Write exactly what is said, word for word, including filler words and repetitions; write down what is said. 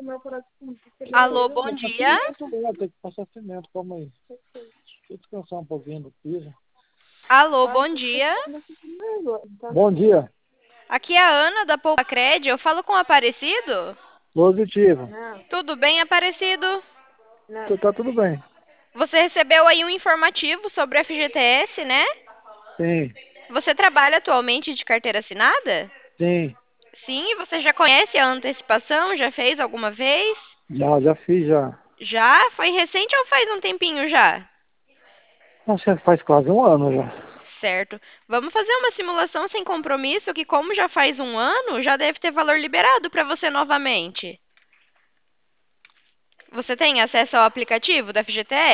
Alô, bom Passar dia. cimento, né? Tem que passar cimento, calma aí. Deixa eu descansar um pouquinho do piso. Alô, bom dia. Bom dia. Aqui é a Ana da Poupa Cred. Eu falo com o Aparecido? Positivo. Tudo bem, Aparecido? Tá, tá tudo bem. Você recebeu aí um informativo sobre o F G T S, né? Sim, Você trabalha atualmente de carteira assinada? sim. Sim, você já conhece a antecipação? Já fez alguma vez? Já, já fiz já. Já? Foi recente ou faz um tempinho já? Acho que faz quase um ano já. Certo. Vamos fazer uma simulação sem compromisso, que como já faz um ano, já deve ter valor liberado para você novamente. Você tem acesso ao aplicativo da F G T S?